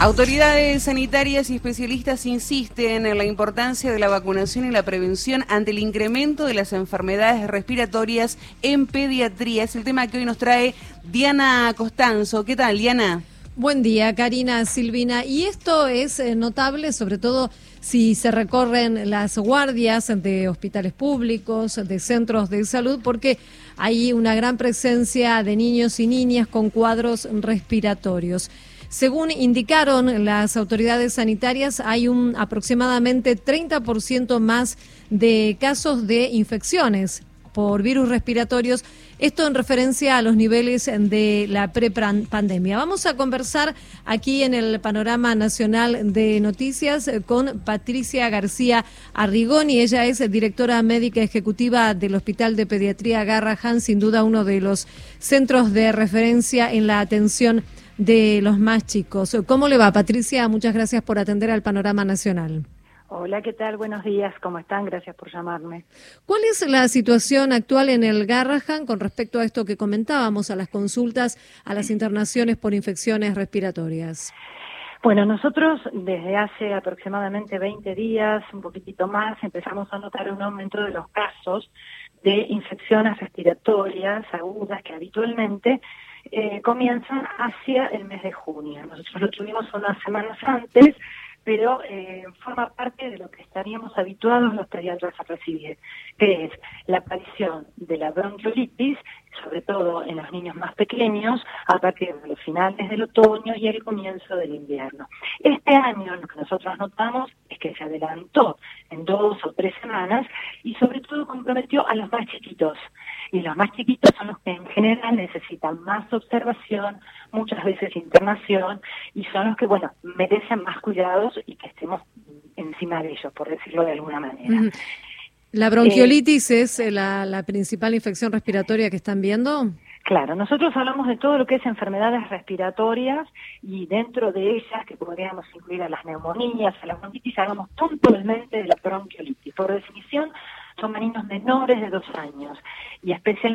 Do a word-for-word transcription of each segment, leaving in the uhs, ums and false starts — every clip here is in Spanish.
Autoridades sanitarias y especialistas insisten en la importancia de la vacunación y la prevención ante el incremento de las enfermedades respiratorias en pediatría. Es el tema que hoy nos trae Diana Costanzo. ¿Qué tal, Diana? Buen día, Karina, Silvina. Y esto es eh, notable, sobre todo si se recorren las guardias de hospitales públicos, de centros de salud, porque hay una gran presencia de niños y niñas con cuadros respiratorios. Según indicaron las autoridades sanitarias, hay un aproximadamente treinta por ciento más de casos de infecciones por virus respiratorios, esto en referencia a los niveles de la prepandemia. Vamos a conversar aquí en el Panorama Nacional de Noticias con Patricia García Arrigoni. Ella es directora médica ejecutiva del Hospital de Pediatría Garrahan, sin duda uno de los centros de referencia en la atención de los más chicos. ¿Cómo le va, Patricia? Muchas gracias por atender al Panorama Nacional. Hola, ¿qué tal? Buenos días, ¿cómo están? Gracias por llamarme. ¿Cuál es la situación actual en el Garrahan con respecto a esto que comentábamos, a las consultas, a las internaciones por infecciones respiratorias? Bueno, nosotros desde hace aproximadamente veinte días, un poquitito más, empezamos a notar un aumento de los casos de infecciones respiratorias agudas que habitualmente eh, comienzan hacia el mes de junio. Nosotros lo tuvimos unas semanas antes, pero eh, forma parte de lo que estaríamos habituados los pediatras a recibir, que es la aparición de la bronquiolitis, sobre todo en los niños más pequeños, a partir de los finales del otoño y el comienzo del invierno. Este año lo que nosotros notamos es que se adelantó en dos o tres semanas y sobre todo comprometió a los más chiquitos. Y los más chiquitos son los que en general necesitan más observación, muchas veces internación, y son los que, bueno, merecen más cuidados y que estemos encima de ellos, por decirlo de alguna manera. Uh-huh. ¿La bronquiolitis eh, es la, la principal infección respiratoria que están viendo? Claro, nosotros hablamos de todo lo que es enfermedades respiratorias y dentro de ellas, que podríamos incluir a las neumonías, a la bronquitis, hablamos puntualmente de la bronquiolitis. Por definición, son niños menores de dos años y especialmente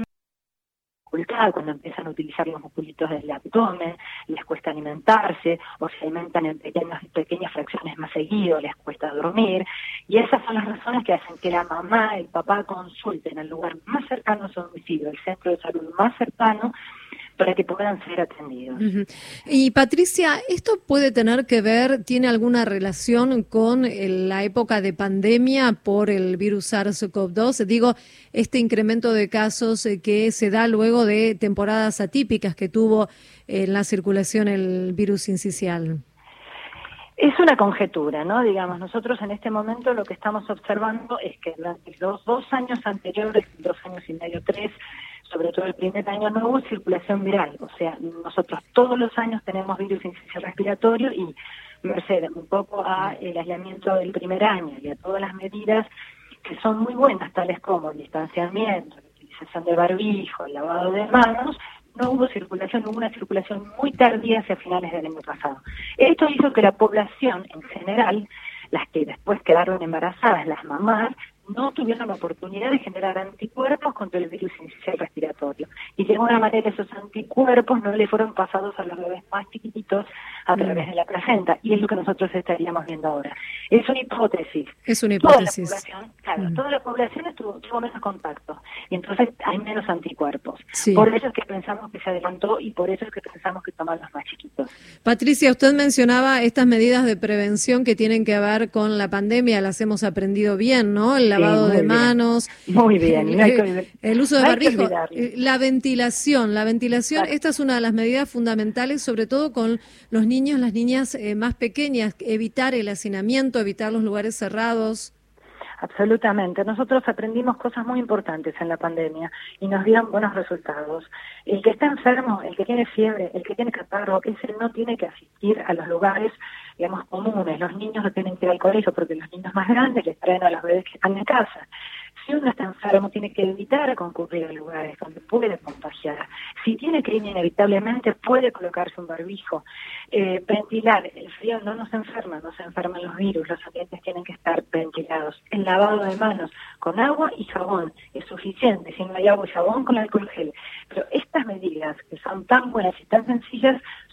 cuando empiezan a utilizar los musculitos del abdomen, les cuesta alimentarse o se alimentan en pequeñas, pequeñas fracciones más seguido, les cuesta dormir, y esas son las razones que hacen que la mamá, el papá consulten al lugar más cercano a su domicilio, el centro de salud más cercano, para que puedan ser atendidos. Uh-huh. Y Patricia, ¿esto puede tener que ver, tiene alguna relación con el, la época de pandemia por el virus SARS CoV dos? Digo, este incremento de casos eh, que se da luego de temporadas atípicas que tuvo en la circulación el virus sincicial. Es una conjetura, ¿no? Digamos, nosotros en este momento lo que estamos observando es que durante los dos años anteriores, dos años y medio, tres, sobre todo el primer año, no hubo circulación viral. O sea, nosotros todos los años tenemos virus sincicial respiratorio y merced un poco a el aislamiento del primer año y a todas las medidas que son muy buenas, tales como el distanciamiento, la utilización de barbijo, el lavado de manos, no hubo circulación, hubo una circulación muy tardía hacia finales del año pasado. Esto hizo que la población en general, las que después quedaron embarazadas, las mamás, no tuvieron la oportunidad de generar anticuerpos contra el virus sincicial respiratorio. Y de alguna manera esos anticuerpos no le fueron pasados a los bebés más chiquititos a través de la placenta. Y es lo que nosotros estaríamos viendo ahora. Es una hipótesis. Es una hipótesis. Toda la población, claro, mm. toda la población estuvo, tuvo menos contacto. Y entonces hay menos anticuerpos. Sí. Por eso es que pensamos que se adelantó y por eso es que pensamos que toman los más chiquitos. Patricia, usted mencionaba estas medidas de prevención que tienen que ver con la pandemia. Las hemos aprendido bien, ¿no? El lavado sí, de manos, bien. Muy bien, el, el, el uso de no barbijo, la ventilación, la ventilación, claro. Esta es una de las medidas fundamentales, sobre todo con los niños, las niñas eh, más pequeñas, evitar el hacinamiento, evitar los lugares cerrados. Absolutamente. Nosotros aprendimos cosas muy importantes en la pandemia y nos dieron buenos resultados. El que está enfermo, el que tiene fiebre, el que tiene catarro, ese no tiene que asistir a los lugares, digamos, comunes. Los niños no tienen que ir al colegio porque los niños más grandes les traen a los bebés que están en casa. Si uno está enfermo, tiene que evitar concurrir a lugares donde puede contagiar. Si tiene que ir inevitablemente, puede colocarse un barbijo. Eh, ventilar, el frío no nos enferma, no se enferman los virus, los ambientes tienen que estar ventilados. El lavado de manos con agua y jabón es suficiente. Si no hay agua y jabón, con alcohol gel. Pero estas medidas, que son tan buenas y tan sencillas,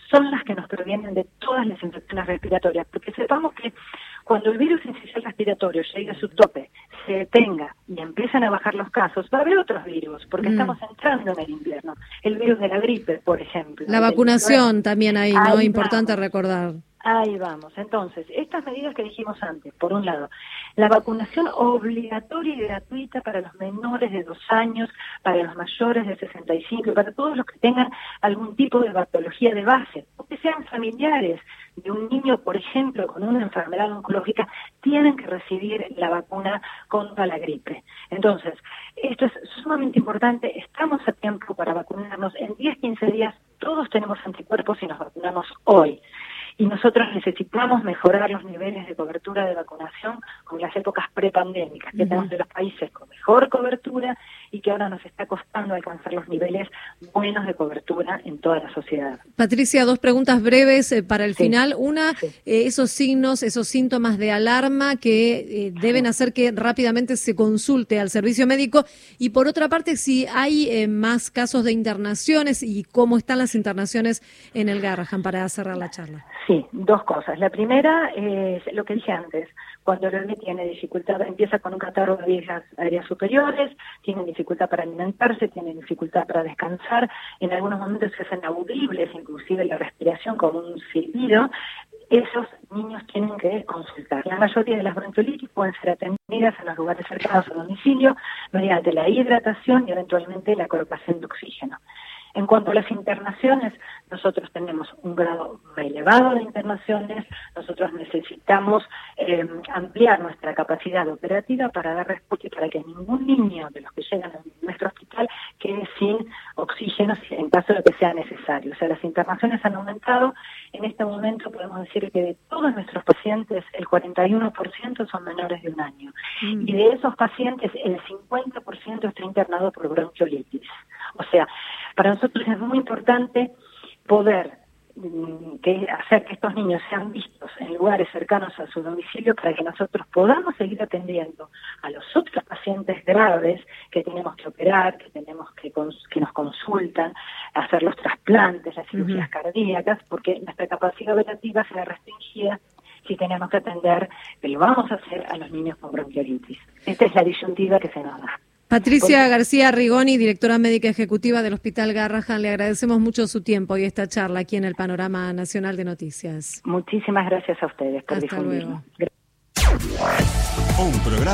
son las que nos previenen de todas las infecciones respiratorias, porque sepamos que cuando el virus incisional respiratorio llegue a su tope, se detenga y empiezan a bajar los casos, va a haber otros virus, porque mm. estamos entrando en el invierno. El virus de la gripe, por ejemplo. La vacunación también ahí, ¿no? Ahí Importante vamos. recordar. Ahí vamos. Entonces, estas medidas que dijimos antes, por un lado, la vacunación obligatoria y gratuita para los menores de dos años, para los mayores de sesenta y cinco y para todos los que tengan algún tipo de patología de base, o que sean familiares de un niño, por ejemplo, con una enfermedad oncológica, tienen que recibir la vacuna contra la gripe. Entonces, esto es sumamente importante, estamos a tiempo para vacunarnos. En diez, quince días todos tenemos anticuerpos y nos vacunamos hoy. Y nosotros necesitamos mejorar los niveles de cobertura de vacunación con las épocas prepandémicas, que uh-huh. tenemos de los países con mejor cobertura y que ahora nos está costando alcanzar los niveles buenos de cobertura en toda la sociedad. Patricia, dos preguntas breves eh, para el sí. final. Una, sí. eh, esos signos, esos síntomas de alarma que eh, deben sí. hacer que rápidamente se consulte al servicio médico. Y por otra parte, si hay eh, más casos de internaciones y cómo están las internaciones en el Garrahan, para cerrar la charla. Sí, dos cosas. La primera es lo que dije antes. Cuando el bebé tiene dificultad, empieza con un catarro de vías aéreas superiores, tiene dificultad para alimentarse, tiene dificultad para descansar, en algunos momentos se hacen audibles, inclusive la respiración como un silbido. Esos niños tienen que consultar. La mayoría de las bronquiolitis pueden ser atendidas en los lugares cercanos al domicilio mediante la hidratación y eventualmente la colocación de oxígeno. En cuanto a las internaciones, nosotros tenemos un grado elevado de internaciones, nosotros necesitamos eh, ampliar nuestra capacidad operativa para dar respuesta y para que ningún niño de los que llegan a nuestro hospital quede sin oxígeno en caso de que sea necesario. O sea, las internaciones han aumentado. En este momento podemos decir que de todos nuestros pacientes, el cuarenta y uno por ciento son menores de un año. Mm. Y de esos pacientes, el cincuenta por ciento está internado por bronquiolitis. O sea, para nosotros es muy importante poder que hacer que estos niños sean vistos en lugares cercanos a su domicilio para que nosotros podamos seguir atendiendo a los otros pacientes graves que tenemos que operar, que tenemos que, cons- que nos consultan, hacer los trasplantes, las cirugías uh-huh. cardíacas, porque nuestra capacidad operativa se ve restringida si tenemos que atender, que lo vamos a hacer a los niños con bronquiolitis. Esta es la disyuntiva que se nos da. Patricia García Rigoni, directora médica ejecutiva del Hospital Garrahan, le agradecemos mucho su tiempo y esta charla aquí en el Panorama Nacional de Noticias. Muchísimas gracias a ustedes por Hasta difundirlo. Luego. Un programa